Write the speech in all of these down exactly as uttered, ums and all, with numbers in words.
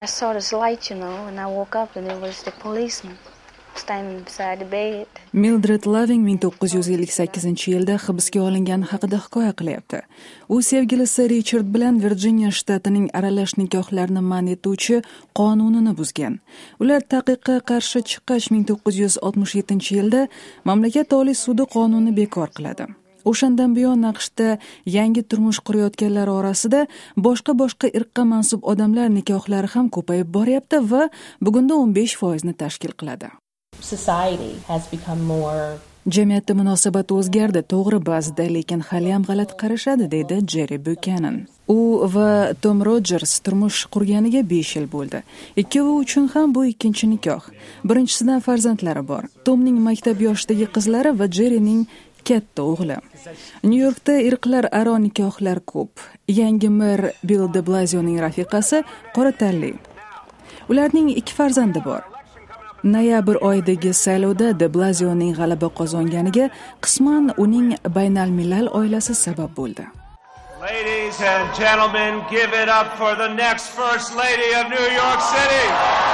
I saw this light, you know, and I woke up and it was the policeman standing beside the bed. Mildred Loving ming to'qqiz yuz ellik sakkizinchi yilda hibsga olingani haqida hikoya qilyapti. U sevgilisi Richard bilan Virginia shtatining aralash nikohlarni man etuvchi qonunini buzgan. Ular taqiqqa qarshi chiqqach ming to'qqiz yuz oltmish yettinchi yilda mamlakat Oliy sudi qonunni bekor qiladi. O'shandan buyon AQShda yangi turmush qurayotganlar orasida boshqa-boshqa irqqa mansub odamlar nikohlari ham ko'payib boryapti va bugunda o'n besh foizni tashkil qiladi. Society has become more Jamiyatda munosabat o'zgardi, to'g'ri ba'zida, lekin hali ham g'alati qarashadi, deydi Jerry Buchanan. U va Tom Rogers turmush qurganiga besh yil bo'ldi. Ikkovi uchun ham bu ikkinchi nikoh. Birinchisidan farzandlari bor. Tomning maktab yoshidagi qizlari va Jerryning katta o'g'li. Nyu-Yorkda irqlar aro nikohlar ko'p. Yangi mer Bill de Blasioning rafiqasi qora tanli. Ularning ikki farzandi bor. Noyabr oyidagi saylovda de Blasioning g'alaba qozonganiga qisman uning baynalmilal oilasi sabab bo'ldi. Ladies and gentlemen, give it up for the next First Lady of New York City.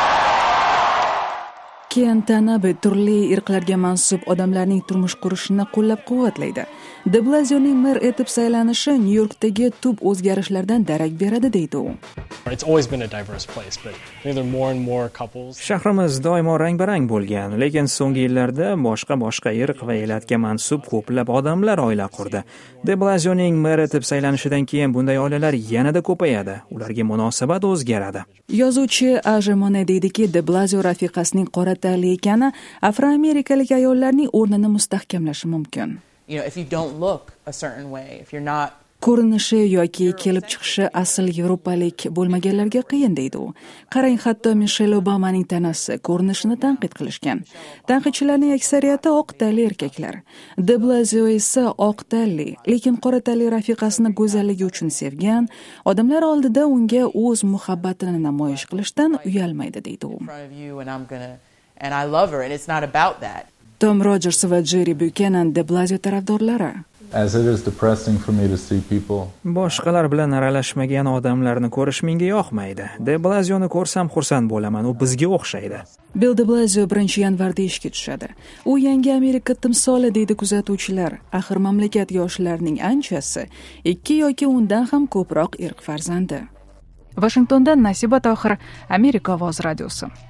Ken Tanabe turli irqlarga mansub odamlarning turmush qurishini qo'llab-quvvatlaydi. De Blasioning mer etib saylanishi Nyu-Yorkdagi tub o'zgarishlardan darak beradi, deydi u. It's always been a diverse place, but there are more and more couples. Shahrimiz doimo rang-barang bo'lgan, lekin so'nggi yillarda boshqa-boshqa irq va elatga mansub ko'plab odamlar oila qurdi. De Blasioning mer etib saylanishidan keyin bunday oilalar yanada ko'payadi, ularga munosabat o'zgaradi. Yozuvchi Aja Mone deydiki, De Blasio rafiqasining qora tanli ekani afroamerikalik ayollarning o'rnini mustahkamlashi mumkin. You know, if you don't look a certain way, if you're not Ko'rinishi yoki kelib chiqishi asl yevropalik bo'lmaganlarga qiyin, deydi u. Qarang, hatto Michelle Obamaning tanasi ko'rinishini tanqid qilishgan. Tanqidchilarning aksariyati oq tanli erkaklar. De Blasio esa oq tanli, lekin qora tanli rafiqasini go'zalligi uchun sevgan, odamlar oldida unga o'z muhabbatini namoyish qilishdan uyalmaydi, deydi u. and I love her and it's not about that. Tom Rogers va Jerry Buchanan De Blasio tarafdorlari. As it is depressing for me to see people. Boshqalar bilan aralashmagan odamlarni ko'rish menga yoqmaydi. De Blasioni ko'rsam xursand bo'laman, u bizga o'xshaydi. Bill De Blasio birinchi yanvarda ishga tushadi. U yangi Amerika timsoli, deydi kuzatuvchilar. Axir mamlakat yoshlarining anchasi ikki yoki undan ham ko'proq irq farzandi. Washingtondan Nasiba Tohir, Amerika ovoz radiosi.